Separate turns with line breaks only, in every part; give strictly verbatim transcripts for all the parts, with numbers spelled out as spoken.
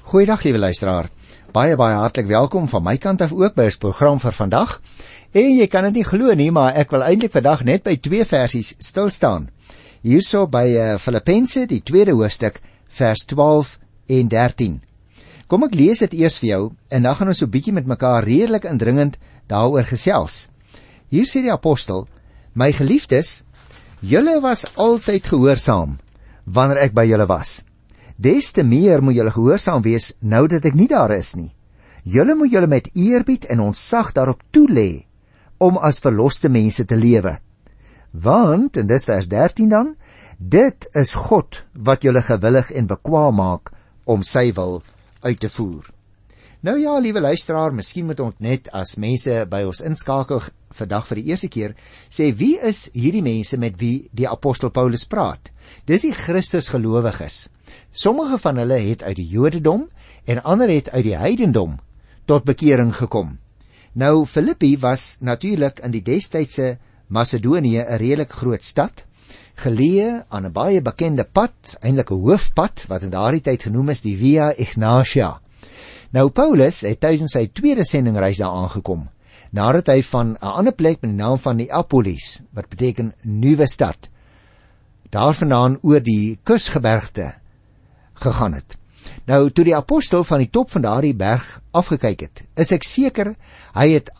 Goeiedag, liewe luisteraar. Baie, baie hartlik welkom van my kant af ook by ons program vir vandag. En jy kan dit nie glo nie, maar ek wil eintlik vandag net by twee versies stilstaan. Hierso by uh, Filippense, die tweede hoofstuk, vers twaalf en dertien. Kom ek lees dit eers vir jou, en dan gaan ons so bietjie met mekaar redelik indringend daaroor gesels. Hier sê die apostel, my geliefdes, julle was altyd gehoorsaam, wanneer ek by julle was. Des te meer moet julle gehoorsaam wees, nou dat ek nie daar is nie. Julle moet julle met eerbied en ontzag daarop toelê, om as verloste mense te lewe. Want, en dis vers dertien dan, dit is God wat julle gewillig en bekwaam maak, om sy wil uit te voer. Nou ja, liewe luisteraar, miskien moet ons net as mense by ons inskakel vandag vir die eerste keer, sê wie is hierdie mense met wie die apostel Paulus praat? Dis die Christus gelowiges. Sommige van hulle het uit die Jodendom en ander het uit die heidendom tot bekering gekom. Nou, Filippi was natuurlik in die destydse Macedonië 'n redelik groot stad, geleë aan 'n baie bekende pad, eintlik 'n hoofpad, wat in daardie tyd genoem is die Via Egnatia. Nou, Paulus het tydens sy tweede sendingreis daar aangekom, nadat hy van 'n ander plek met die naam van Neapolis, wat beteken nuwe stad, daarvandaan oor die kusgebergte gegaan het. Nou, toe die apostel van die top van daardie berg afgekyk het, is ek seker, hy het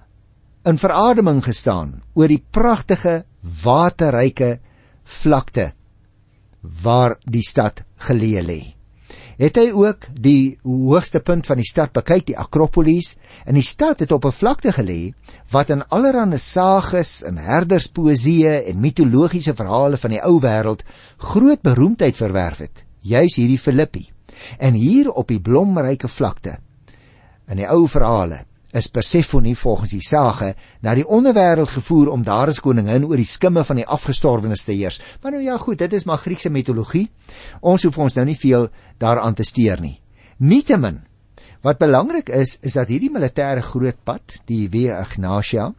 in verademing gestaan oor die pragtige, waterryke vlakte waar die stad geleë lê. Het hy ook die hoogste punt van die stad bekyk, die Akropolis, en die stad het op 'n vlakte gelê wat in allerlei sages en herderspoesie en mitologiese verhale van die ou wêreld groot beroemdheid verwerf het, juis hierdie Filippi. En hier op die blomryke vlakte, in die ou verhale, is Persephone volgens die sage na die onderwêreld gevoer om daar as koningin oor die skimme van die afgestorwenes te heers. Maar nou ja goed, dit is maar Griekse mitologie. Ons hoef ons nou nie veel daaraan te steur nie. Nietemin, wat belangrik is, is dat hierdie militêre grootpad, die Via Egnatia,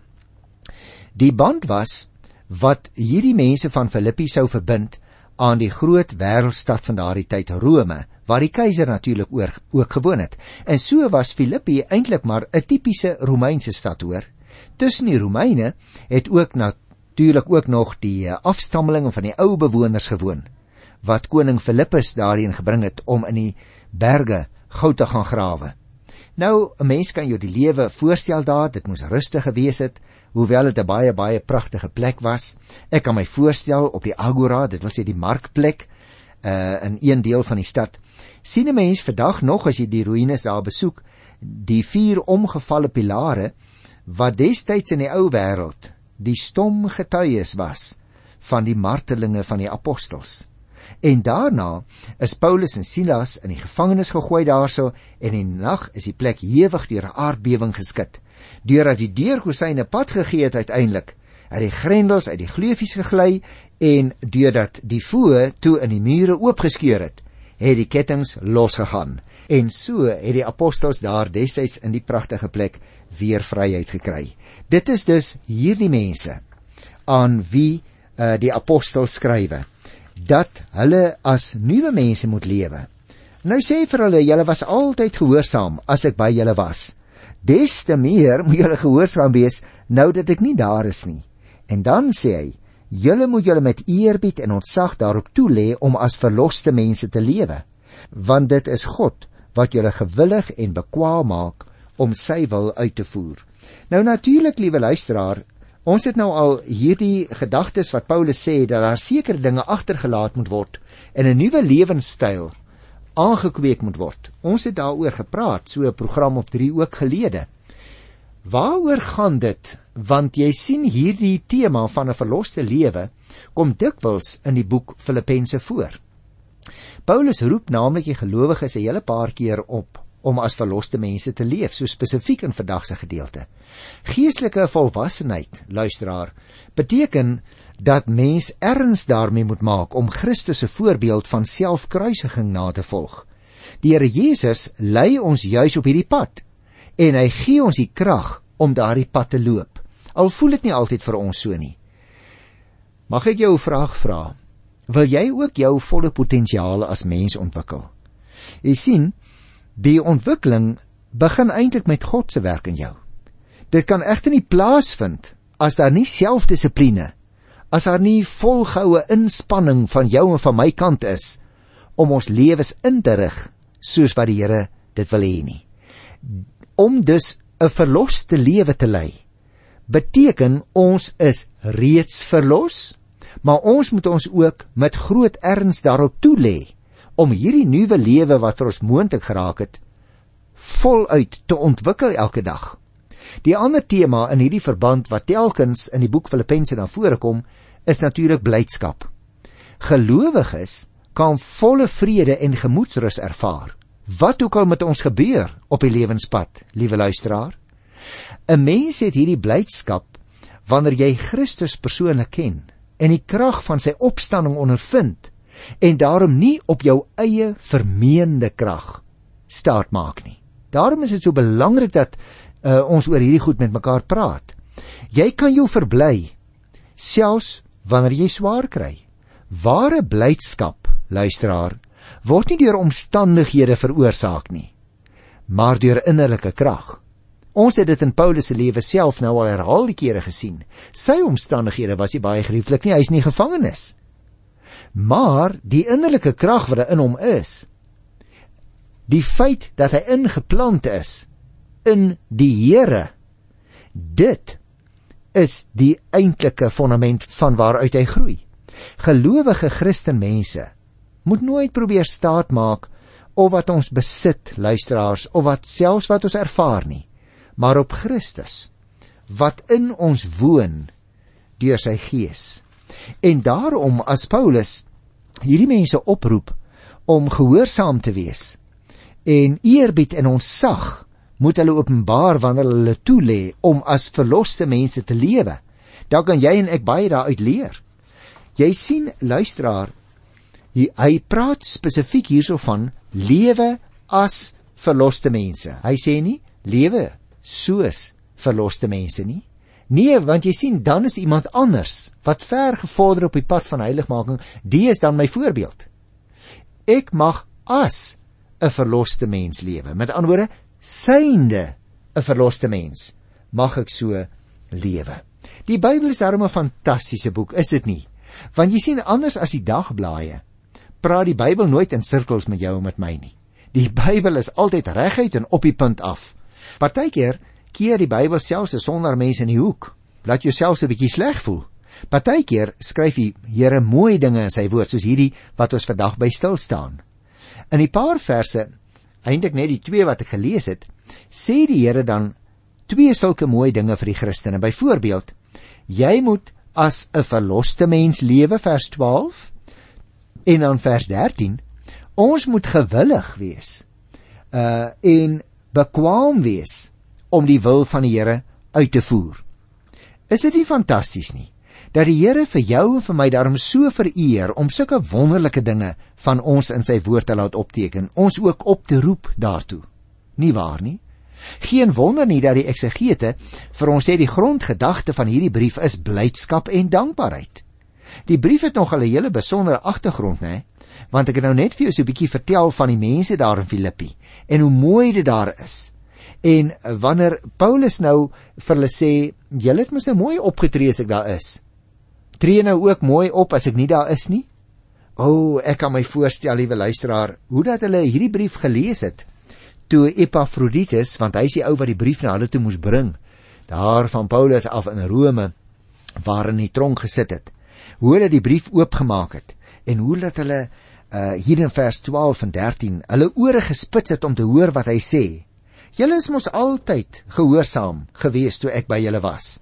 die band was wat hierdie mense van Filippi sou verbind aan die groot wêreldstad van daardie tyd, Rome, waar die keiser natuurlik ook gewoon het. En so was Filippi eintlik maar 'n tipiese Romeinse stad, hoor. Tussen die Romeine het ook natuurlik ook nog die afstammelinge van die ou bewoners gewoon, wat koning Philippus daarheen gebring het om in die berge goud te gaan grawe. Nou, 'n mens kan jou die lewe voorstel daar, dit moes rustig gewees het, hoewel dit 'n baie, baie pragtige plek was. Ek kan my voorstel op die Agora, dit wil sê die markplek, uh, in een deel van die stad, sien 'n mens vandag nog, as jy die ruïnes daar besoek, die vier omgevalle pilare, wat destyds in die ou wêreld die stom getuies was van die martelinge van die apostels. En daarna is Paulus en Silas in die gevangenis gegooi daarso, en in die nag is die plek hewig deur 'n aardbewing geskit, deurdat die deurgosyne pad gegee het uiteindelik, het die grendels uit die gleufies gegly, en deurdat die voë toe in die mure oopgeskeur het, het die kettings losgegaan. En so het die apostels daar destyds in die pragtige plek weer vryheid gekry. Dit is dus hierdie mense aan wie uh, die apostels skrywe, dat hulle as nuwe mense moet lewe. Nou sê vir hulle, julle was altyd gehoorsaam as ek by julle was. Des te meer moet julle gehoorsaam wees, nou dat ek nie daar is nie. En dan sê hy, julle moet julle met eerbied en ontzag daarop toelê om as verloste mense te lewe, want dit is God wat julle gewillig en bekwaam maak om sy wil uit te voer. Nou natuurlik, liewe luisteraar, ons het nou al hierdie gedagtes wat Paulus sê, dat daar sekere dinge agtergelaat moet word en 'n nuwe lewenstyl aangekweek moet word. Ons het daaroor gepraat, so 'n program of drie ook gelede. Waaroor gaan dit? Want jy sien hierdie tema van 'n verloste lewe kom dikwels in die boek Filippense voor. Paulus roep naamlik die gelowiges 'n hele paar keer op om as verloste mense te leef, so spesifiek in vandag se gedeelte. Geestelike volwassenheid, luisteraar, beteken dat mens erns daarmee moet maak om Christus se voorbeeld van selfkruisiging na te volg. Die Here Jesus lei ons juis op hierdie pad, en hy gee ons die krag om daardie pad te loop. Al voel dit nie altyd vir ons so nie. Mag ek jou 'n vraag vra? Wil jy ook jou volle potensiaal as mens ontwikkel? Jy sien, Die ontwikkeling begin eintlik met God se werk in jou. Dit kan egter nie plaasvind as daar nie selfdissipline, as daar nie volgehoue inspanning van jou en van my kant is, om ons lewens in te rig, soos wat die Here dit wil hê nie. Om dus 'n verloste lewe te lei, beteken ons is reeds verlos, maar ons moet ons ook met groot erns daarop toelê, om hierdie nuwe lewe wat vir ons moontlik geraak het, voluit te ontwikkel elke dag. Die ander tema in hierdie verband wat telkens in die boek Filippense na vore kom, is natuurlik blydskap. Gelowiges kan volle vrede en gemoedsrus ervaar, wat ook al met ons gebeur op die lewenspad, liewe luisteraar. 'n Mens het hierdie blydskap wanneer jy Christus persoonlik ken en die krag van sy opstanding ondervind en daarom nie op jou eie vermeende krag staat maak nie. Daarom is dit so belangrik dat uh, ons oor hierdie goed met mekaar praat. Jy kan jou verbly, selfs wanneer jy swaar kry. Ware blydskap, luisteraar, word nie deur omstandighede veroorsaak nie, maar deur innerlike krag. Ons het dit in Paulus se lewe self nou al herhaalde kere gesien. Sy omstandighede was nie baie gerieflik nie, hy is nie gevangenes. Maar die innerlike krag wat in hom is, die feit dat hy ingeplant is in die Here, dit is die eintlike fondament van waaruit hy groei. Gelowige Christenmense moet nooit probeer staat maak of wat ons besit, luisteraars, of wat selfs wat ons ervaar nie, maar op Christus, wat in ons woon deur sy Gees. En daarom as Paulus hierdie mense oproep om gehoorsaam te wees en eerbied en ontzag moet hulle openbaar wanneer hulle toelê om as verloste mense te lewe, dan kan jy en ek baie daaruit leer. Jy sien, luisteraar, hy, hy praat spesifiek hierso van lewe as verloste mense. Hy sê nie lewe soos verloste mense nie. Nee, want jy sien, dan is iemand anders wat ver gevorder op die pad van heiligmaking, die is dan my voorbeeld. Ek mag as 'n verloste mens lewe. Met ander woorde, synde 'n verloste mens, mag ek so lewe. Die Bybel is daarom 'n fantastiese boek, is dit nie? Want jy sien, anders as die dagblaaie, praat die Bybel nooit in sirkels met jou en met my nie. Die Bybel is altyd reguit en op die punt af. Partykeer keer die Bybel selfs 'n sondaar mens in die hoek, laat jou selfs 'n bietjie sleg voel. Partykeer skryf die Here mooi dinge in sy woord, soos hierdie wat ons vandag by stil staan. In die paar verse, eintlik net die twee wat ek gelees het, sê die Here dan twee sulke mooi dinge vir die Christene. Byvoorbeeld, jy moet as 'n verloste mens lewe, vers twaalf, en dan vers dertien, ons moet gewillig wees uh, en bekwaam wees om die wil van die Here uit te voer. Is dit nie fantasties nie, dat die Here vir jou en vir my daarom so vereer om sulke wonderlike dinge van ons in sy woord te laat opteken, ons ook op te roep daartoe? Nie waar nie? Geen wonder nie dat die eksegete vir ons sê die grondgedagte van hierdie brief is blydskap en dankbaarheid. Die brief het nog 'n hele besondere agtergrond, né? Want ek het nou net vir jou so 'n bietjie vertel van die mense daar in Filippi en hoe mooi dit daar is. En wanneer Paulus nou vir hulle sê, julle het mos nou mooi opgetree as ek daar is, tree nou ook mooi op as ek nie daar is nie? O, oh, ek kan my voorstel, liewe luisteraar, hoe dat hulle hierdie brief gelees het, toe Epaphroditus, want hy is die ou wat die brief na hulle toe moes bring, daar van Paulus af in Rome, waar in die tronk gesit het, hoe hulle die brief oopgemaak het, en hoe dat hulle uh, hier in vers twaalf en dertien, hulle ore gespits het om te hoor wat hy sê. Julle is mos altyd gehoorsaam gewees toe ek by julle was.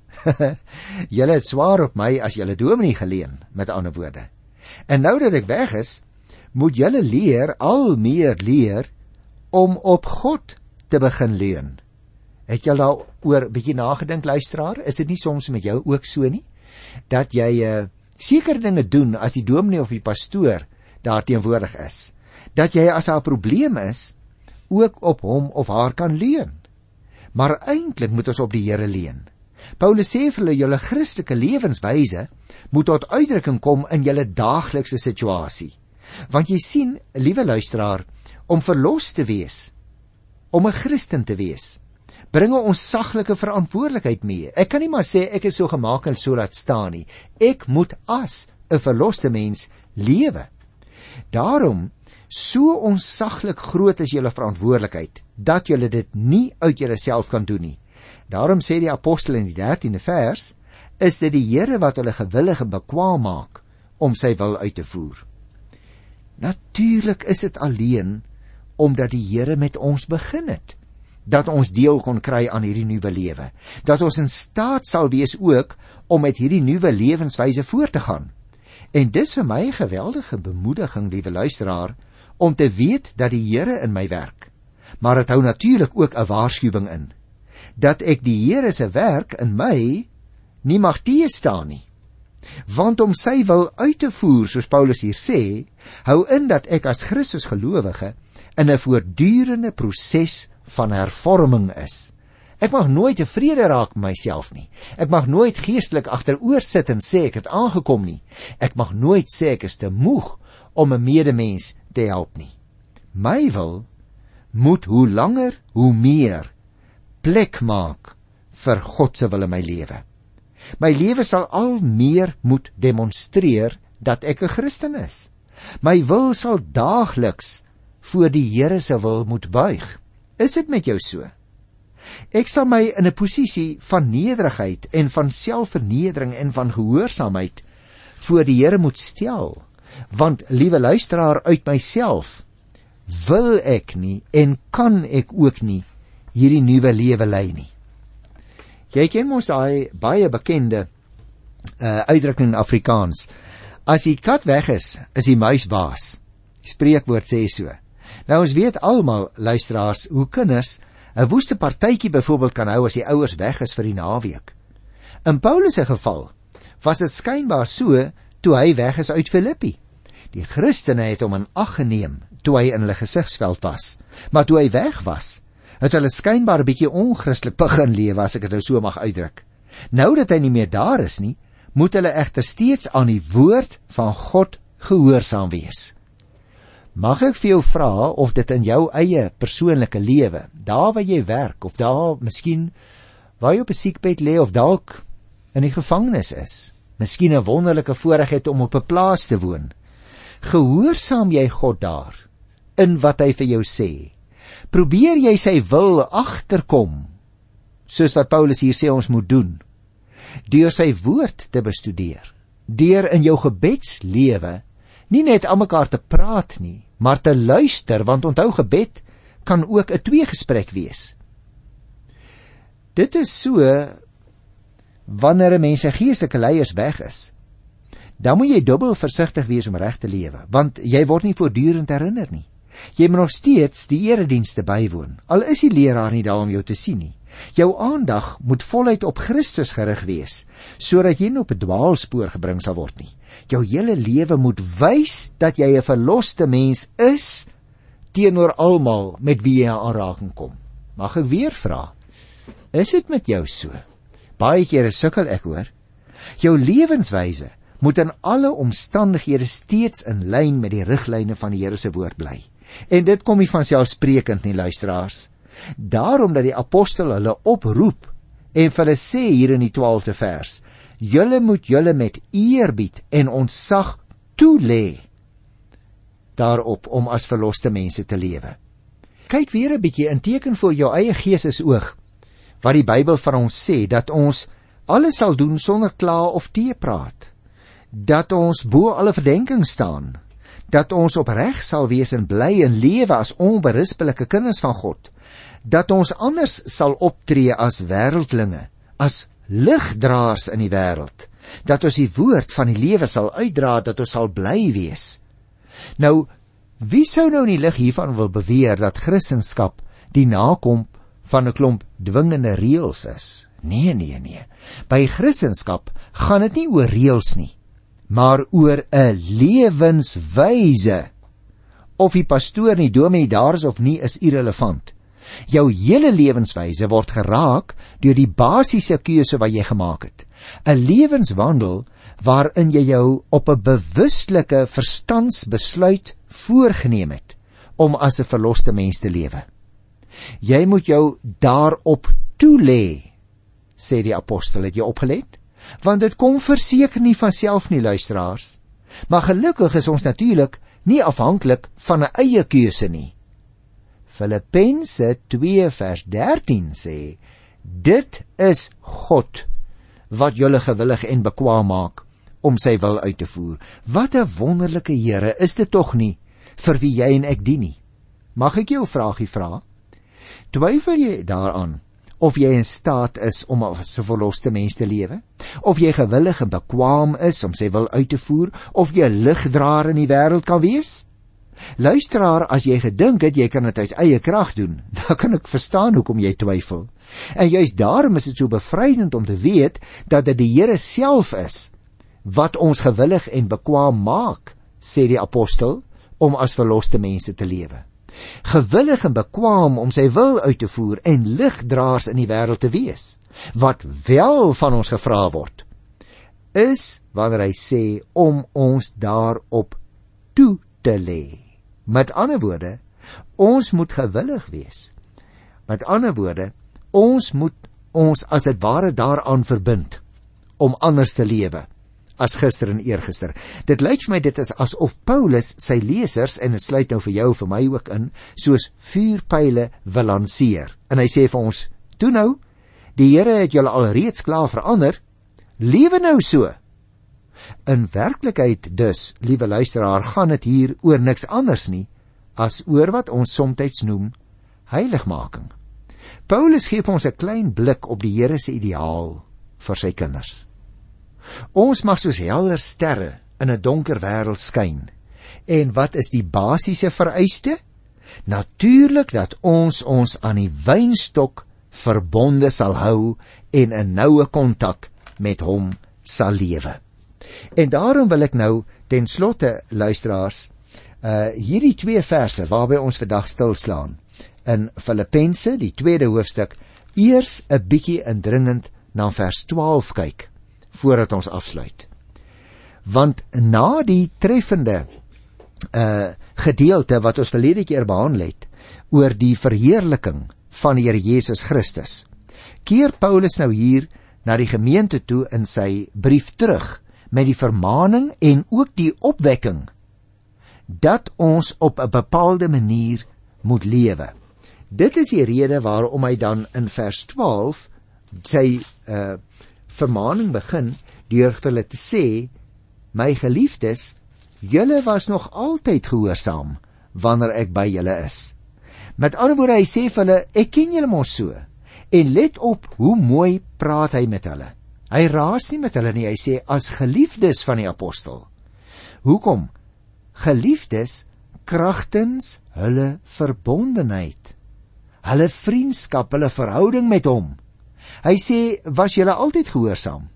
Julle het swaar op my as julle dominee geleen, met ander woorde. En nou dat ek weg is, moet julle leer, al meer leer, om op God te begin leun. Het jy daar oor bietjie nagedink, luisteraar? Is dit nie soms met jou ook so nie? Dat jy uh, seker dinge doen as die dominee of die pastoor daar teenwoordig is. Dat jy as daar 'n probleem is, ook op hom of haar kan leun. Maar eintlik moet ons op die Here leun. Paulus sê vir hulle, julle Christelike lewenswyse moet tot uitdrukking kom in julle daaglikse situasie. Want jy sien, liewe luisteraar, om verlos te wees, om 'n Christen te wees, bring 'n onsaglike verantwoordelikheid mee. Ek kan nie maar sê ek is so gemaak en so laat staan nie. Ek moet as 'n verloste mens lewe. Daarom, so onsaglik groot is julle verantwoordelikheid, dat julle dit nie uit julleself kan doen nie. Daarom sê die apostel in die dertiende vers, is dit die Here wat hulle gewillig en bekwaam maak om sy wil uit te voer. Natuurlik is dit alleen omdat die Here met ons begin het, dat ons deel kon kry aan hierdie nuwe lewe, dat ons in staat sal wees ook om met hierdie nuwe lewenswyse voort te gaan. En dis vir my 'n geweldige bemoediging, liewe luisteraar, om te weet dat die Here in my werk. Maar dit hou natuurlik ook 'n waarskuwing in, dat ek die Here se werk in my nie mag teëstaan nie. Want om sy wil uit te voer, soos Paulus hier sê, hou in dat ek as Christus gelowige in 'n voortdurende proses van hervorming is. Ek mag nooit tevrede raak met myself nie. Ek mag nooit geestelik agteroor sit en sê ek het aangekom nie. Ek mag nooit sê ek is te moeg om 'n medemens te help nie. My wil moet hoe langer, hoe meer plek maak vir God se wil in my lewe. My lewe sal al meer moet demonstreer dat ek 'n Christen is. My wil sal daagliks voor die Here se wil moet buig. Is dit met jou so? Ek sal my in 'n posisie van nederigheid en van selfvernedering en van gehoorsaamheid voor die Here moet stel, want, liewe luisteraar, uit myself wil ek nie en kan ek ook nie hierdie nuwe lewe lei nie. Jy ken mos daai baie bekende uh, uitdrukking in Afrikaans, as die kat weg is, is die muis baas. Die spreekwoord sê so. Nou ons weet almal, luisteraars, hoe kinders 'n woeste partytjie byvoorbeeld kan hou as die ouers weg is vir die naweek. In Paulus se geval was dit skynbaar so toe hy weg is uit Filippi. Die Christene het hom in ag geneem toe hy in hulle gesigsveld was, maar toe hy weg was, het hulle skynbaar 'n bietjie onchristelik begin lewe, as ek dit nou so mag uitdruk. Nou dat hy nie meer daar is nie, moet hulle egter steeds aan die woord van God gehoorsaam wees. Mag ek vir jou vra of dit in jou eie persoonlike lewe, daar waar jy werk, of daar miskien waar jy op 'n siekbed lê, of dalk in die gevangenis is, miskien 'n wonderlike voorreg het om op 'n plaas te woon, gehoorsaam jy God daar, in wat hy vir jou sê? Probeer jy sy wil agterkom, soos wat Paulus hier sê ons moet doen, deur sy woord te bestudeer, deur in jou gebedslewe nie net aan mekaar te praat nie, maar te luister, want onthou, gebed kan ook 'n tweegesprek wees. Dit is so, wanneer 'n mens se geestelike leiers weg is, dan moet jy dubbel versigtig wees om reg te lewe, want jy word nie voortdurend herinner nie. Jy moet nog steeds die eredienste bywoon, al is die leraar nie daar om jou te sien nie. Jou aandag moet voluit op Christus gerig wees, sodat jy nie op 'n dwaalspoor gebring sal word nie. Jou hele lewe moet wys dat jy 'n verloste mens is teenoor almal met wie jy in aanraking kom. Mag ek weer vra, is dit met jou so? Baie kere sukkel ek hoor. Jou lewenswyse moet in alle omstandighede steeds in lyn met die riglyne van die Here se woord bly. En dit kom nie vanselfsprekend nie, luisteraars. Daarom dat die apostel hulle oproep en vir hulle sê hier in die twaalfde vers, julle moet julle met eerbied en ontzag toelê daarop om as verloste mense te lewe. Kyk weer 'n bietjie in teken vir jou eie geestesoog, wat die Bybel van ons sê, dat ons alles sal doen sonder kla of teepraat, dat ons bo alle verdenking staan, dat ons opreg sal wees en bly en lewe as onberispelike kinders van God, dat ons anders sal optree as wêreldlinge, as ligdraers in die wêreld, dat ons die woord van die lewe sal uitdra, dat ons sal bly wees. Nou, wie sou nou in die lig hiervan wil beweer dat Christendom die nakom van 'n klomp dwingende reëls is? Nee, nee, nee. By Christendom gaan dit nie oor reëls nie, maar oor 'n lewenswyse. Of die pastoor nie, dominee daar is of nie, is irrelevant. Jou hele lewenswyse word geraak deur die basiese keuse wat jy gemaak het. 'n Lewenswandel waarin jy jou op 'n bewustelike verstandsbesluit voorgeneem het om as 'n verloste mens te lewe. Jy moet jou daarop toelê, sê die apostel. Het jy opgelet? Want dit kom verseker nie van self nie, luisteraars. Maar gelukkig is ons natuurlik nie afhanklik van 'n eie keuse nie. Filippense twee vers dertien sê, dit is God wat julle gewillig en bekwaam maak om sy wil uit te voer. Wat 'n wonderlike Here is dit tog nie vir wie jy en ek dien nie. Mag ek jou 'n vraagie vra? Twyfel jy daaraan of jy in staat is om as 'n verloste mens te lewe? Of jy gewillig en bekwaam is om sy wil uit te voer? Of jy 'n ligdraer in die wêreld kan wees? Luisteraar, as jy gedink het jy kan dit uit eie krag doen, dan kan ek verstaan hoekom jy twyfel. En juist daarom is dit so bevrydend om te weet dat dit die Here self is wat ons gewillig en bekwaam maak, sê die apostel, om as verloste mense te lewe. Gewillig en bekwaam om sy wil uit te voer en ligdraers in die wêreld te wees. Wat wel van ons gevra word, is wanneer hy sê om ons daarop toe te lê. Met ander woorde, ons moet gewillig wees. Met ander woorde, ons moet ons as dit ware daaraan verbind om anders te lewe as gister en eergister. Dit lyk vir my dit is asof Paulus sy lesers, en dit sluit nou vir jou vir my ook in, soos vuurpyle wil lanseer. En hy sê vir ons, toe nou, die Here het julle al reeds klaar verander, lewe nou so. In werklikheid dus, liewe luisteraar, gaan dit hier oor niks anders nie, as oor wat ons somtyds noem heiligmaking. Paulus gee vir ons 'n klein blik op die Here se ideaal vir sy kinders. Ons mag soos helder sterre in 'n donker wêreld skyn. En wat is die basiese vereiste? Natuurlik dat ons ons aan die wynstok verbonde sal hou en 'n noue kontak met hom sal lewe. En daarom wil ek nou ten slotte, luisteraars, uh, hierdie twee verse waarby ons vandag stilslaan, in Filippense, die tweede hoofstuk, eers 'n bietjie indringend na vers twaalf kyk, voordat ons afsluit. Want na die treffende uh, gedeelte wat ons verlede keer behandel het, oor die verheerliking van die Here Jesus Christus, keer Paulus nou hier na die gemeente toe in sy brief terug, met die vermaning en ook die opwekking, dat ons op 'n bepaalde manier moet lewe. Dit is die rede waarom hy dan in vers twaalf sy uh, vermaning begin, deur hulle te sê, my geliefdes, julle was nog altyd gehoorsaam, wanneer ek by julle is. Met ander woorde, hy sê vir hulle, ek ken julle mos so, en let op hoe mooi praat hy met hulle. Hy raas nie met hulle nie, hy sê, as geliefdes van die apostel. Hoekom? Geliefdes kragtens hulle verbondenheid, hulle vriendskap, hulle verhouding met hom. Hy sê, was julle altyd gehoorsaam?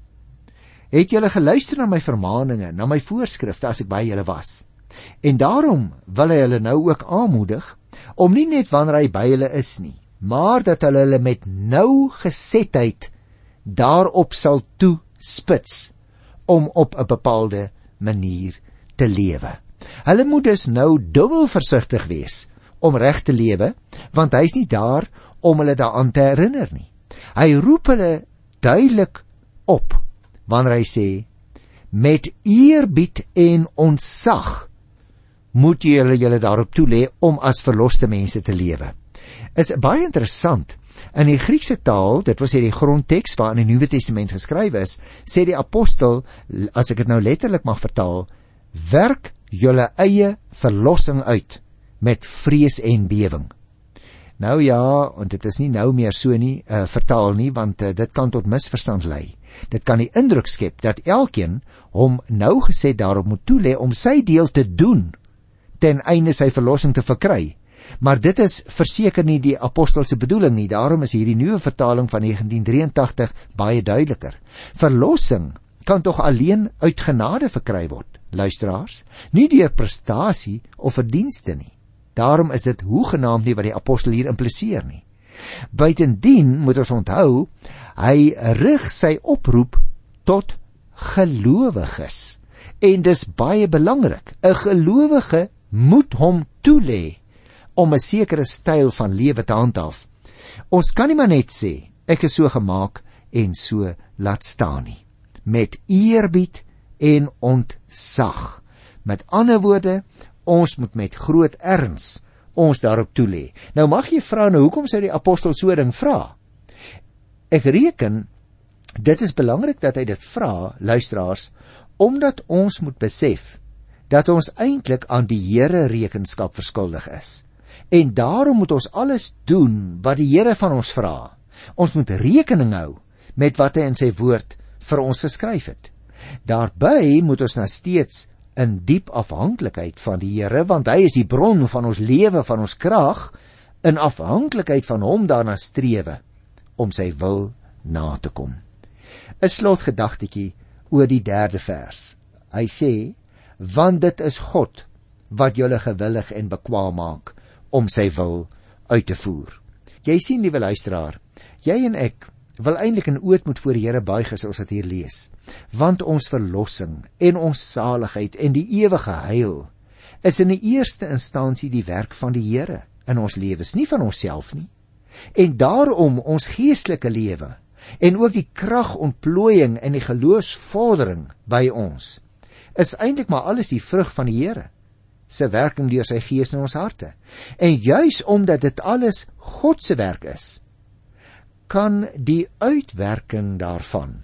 Het julle geluister na my vermaninge, na my voorskrifte as ek by julle was? En daarom wil hy hulle nou ook aanmoedig, om nie net wanneer hy by hulle is nie, maar dat hulle hulle met nou gesetheid daarop sal toespits, om op 'n bepaalde manier te lewe. Hulle moet dus nou dubbel versigtig wees om reg te lewe, want hy is nie daar om hulle daaraan te herinner nie. Hy roep hulle duidelik op, wanneer hy sê, met eerbied en ontzag moet julle julle daarop toelê om as verloste mense te lewe. Is baie interessant. In die Griekse taal, dit was hier die grondteks waarin die Nuwe Testament geskryf is, sê die apostel, as ek dit nou letterlik mag vertaal, werk julle eie verlossing uit met vrees en bewing. Nou ja, want dit is nie nou meer so nie, uh, vertaal nie, want uh, dit kan tot misverstand lei. Dit kan die indruk skep dat elkeen hom nou gesê daarop moet toelê om sy deel te doen, ten einde sy verlossing te verkry. Maar dit is verseker nie die apostelse bedoeling nie, daarom is hierdie nuwe vertaling van negentien drieëntagtig baie duideliker. Verlossing kan tog alleen uit genade verkry word, luisteraars, nie deur prestasie of verdienste nie. Daarom is dit hoegenaamd nie wat die apostel hier impliseer nie. Buitendien moet ons onthou, hy rig sy oproep tot gelowiges. En dis baie belangrik, 'n gelowige moet hom toelê om 'n sekere styl van lewe te handhaaf. Ons kan nie maar net sê, ek is so gemaak en so laat staan nie. Met eerbied en ontzag. Met ander woorde, ons moet met groot erns ons daarop toelê. Nou mag jy vra, nou hoekom sou die apostel so ding vra? Ek reken, dit is belangrik dat hy dit vra, luisteraars, omdat ons moet besef, dat ons eintlik aan die Here rekenskap verskuldig is. En daarom moet ons alles doen wat die Here van ons vra. Ons moet rekening hou met wat hy in sy woord vir ons geskryf het. Daarby moet ons nou steeds in diep afhanklikheid van die Here, want hy is die bron van ons lewe, van ons krag, in afhanklikheid van hom daarna strewe, om sy wil na te kom. 'n Slotgedagtetjie oor die derde vers. Hy sê, want dit is God wat julle gewillig en bekwaam maak om sy wil uit te voer. Jy sien, liewe luisteraar, jy en ek wil eintlik in ootmoed voor die Here buig as ons dit hier lees, want ons verlossing en ons saligheid en die ewige heil is in die eerste instansie die werk van die Here in ons lewens, nie van onsself nie. En daarom ons geestelike lewe en ook die kragontplooiing en die geloofsvordering by ons is eintlik maar alles die vrug van die Here se werking deur sy Gees in ons harte. En juis omdat dit alles God se werk is, kan die uitwerking daarvan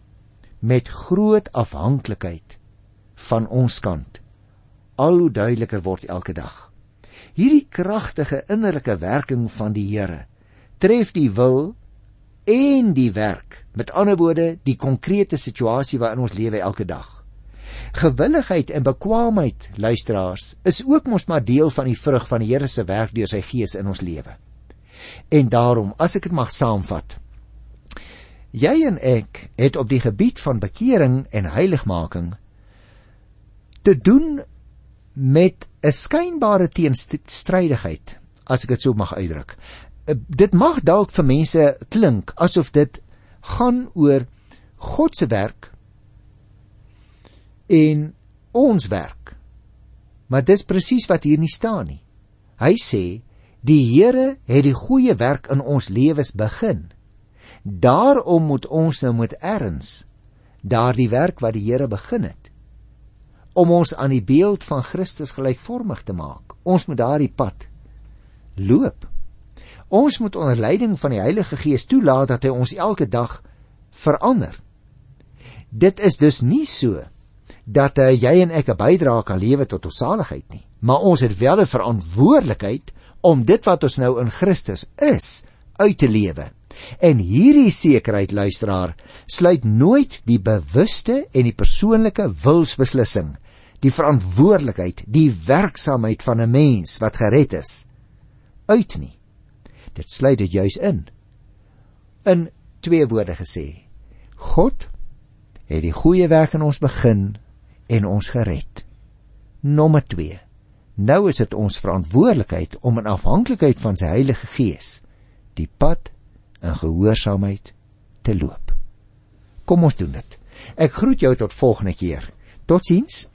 met groot afhanklikheid van ons kant al hoe duideliker word elke dag. Hierdie kragtige innerlike werking van die Here tref die wil en die werk, met ander woorde die konkrete situasie waarin ons lewe elke dag. Gewilligheid en bekwaamheid, luisteraars, is ook mos maar deel van die vrug van die Here se werk deur sy Gees in ons lewe. En daarom, as ek dit mag saamvat, jy en ek het op die gebied van bekering en heiligmaking te doen met 'n skynbare teenstrydigheid, as ek dit so mag uitdruk. Dit mag dalk vir mense klink asof dit gaan oor God se werk en ons werk. Maar dis presies wat hier nie staan nie. Hy sê, die Here het die goeie werk in ons lewens begin. Daarom moet ons nou met erns daardie werk wat die Here begin het, om ons aan die beeld van Christus gelykvormig te maak. Ons moet daardie pad loop. Ons moet onder leiding van die Heilige Gees toelaat dat hy ons elke dag verander. Dit is dus nie so dat uh, jy en ek 'n bydrae kan lewe tot ons saligheid nie, maar ons het wel 'n verantwoordelikheid om dit wat ons nou in Christus is, uit te lewe. En hierdie sekerheid, luisteraar, sluit nooit die bewuste en die persoonlike wilsbeslissing, die verantwoordelikheid, die werksaamheid van 'n mens wat gered is, uit nie. Dit sluit dit juis in. In twee woorde gesê, God het die goeie werk in ons begin en ons gered. Nommer twee, nou is dit ons verantwoordelikheid om in afhanklikheid van sy Heilige Gees die pad in gehoorsaamheid te loop. Kom ons doen dit. Ek groet jou tot volgende keer. Totsiens.